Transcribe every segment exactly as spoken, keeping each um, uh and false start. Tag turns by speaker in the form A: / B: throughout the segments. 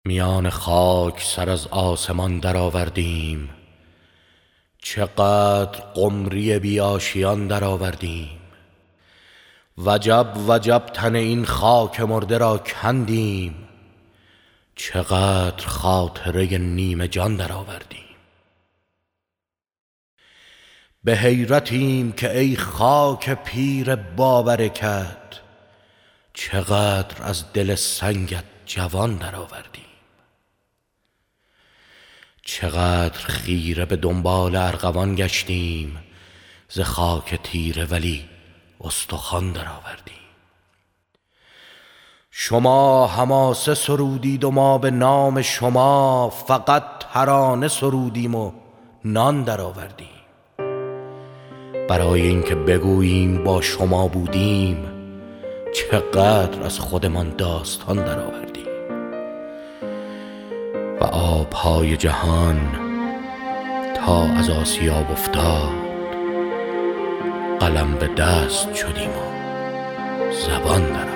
A: میان خاک سر از آسمان درآوردیم، چقدر قمری بی آشیان درآوردیم. وجب وجب تن این خاک مرده را کندیم، چقدر خاطره نیمه جان درآوردیم. به حیرتیم که ای خاک پیر بابرکت، چقدر از دل سنگت جوان درآوردیم. چقدر خیره به دنبال ارغوان گشتیم، ز خاک تیره ولی استخوان درآوردیم. شما حماسه سرودید و ما به نام شما فقط ترانه سرودیم و نان درآوردیم. برای اینکه بگوییم با شما بودیم، چقدر از خودمان داستان درآوردیم. و آبهای جهان تا از آسیاب افتاد، قلم به دست شدیم و زبان درآوردیم.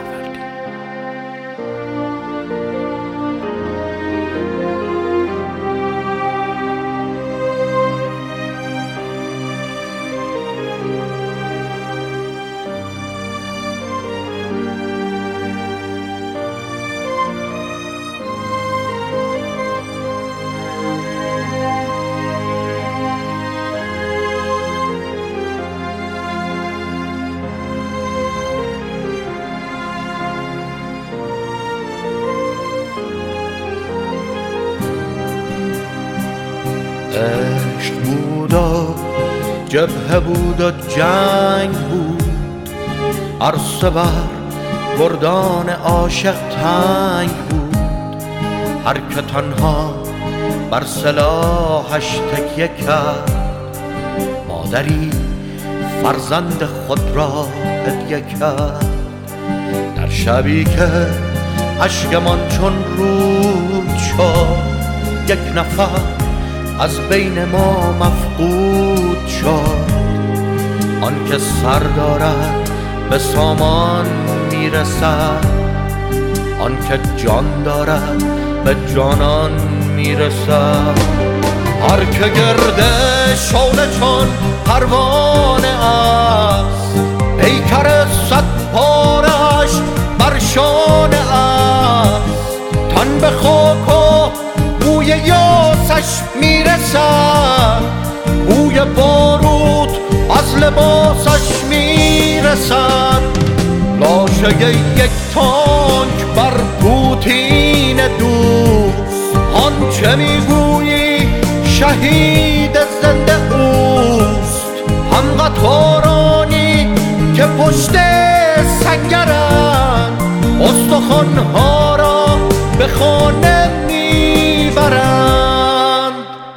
B: عشق بود و جبهه بود و جنگ بود، عرصه بر گردان عاشق تنگ بود. هر که تنها بر سلاحش تکیه کرد، مادری فرزند خود را هدیه کرد. در شبی که اشکمان چون رود شد، یک نفر از بین ما مفقود شد. آن که سر دارد به سامان میرسد، آن که جان دارد به جانان میرسد. هر که گرده شعله چون پروانه است، پیکر صد پارش بر شانه است. تن به خاک و بوی یاسش میرسد، بوی باروت از لباسش میرسد. لاشه یک تانک بر پوتین دوست، آنچه میگویی شهید زنده اوست. هم قطارانی که پشت سنگرند، استخوانها را به خانه میبرند.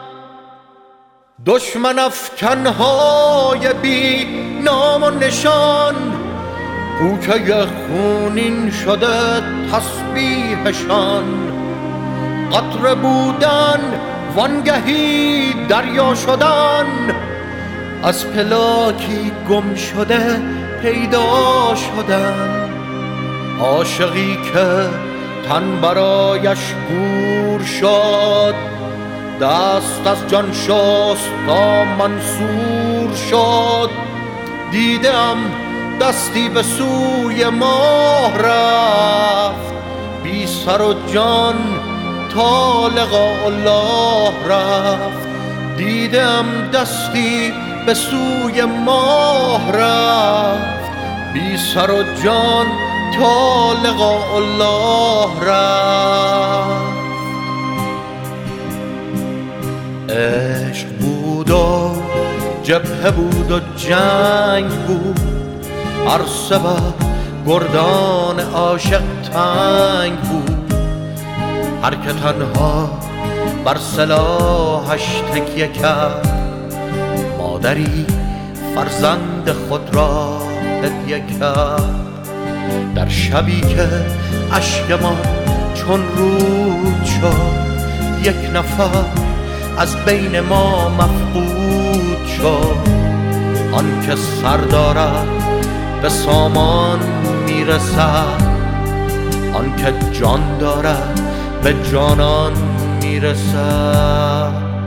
B: دشمن افکنهای بی نام و نشان، کوچه خونین شده تسبیحشان. قطره بودن وانگهی دریا شدن، از پلاکی گم شده پیدا شدن. عاشقی که تن برایش گور شد، دست از جان شست تا منصور شد. دیدم دستی به سوی ماه رفت، بی سر و جان تا لقاء الله رفت. دیدم دستی به سوی ماه رفت، بی سر و جان تا لقاء الله رفت. عشق بود و جبهه بود و جنگ بود، عرصه بر گردان عاشق تنگ بود. هر که تنها بر سلاحش تکیه کرد، مادری فرزند خود را هدیه کرد. در شبی که اشکمان چون رود شد، یک نفر از بین ما مفقود شد. آن که سر دارد به سامان میرسد، آن که جان دارد به جانان میرسد.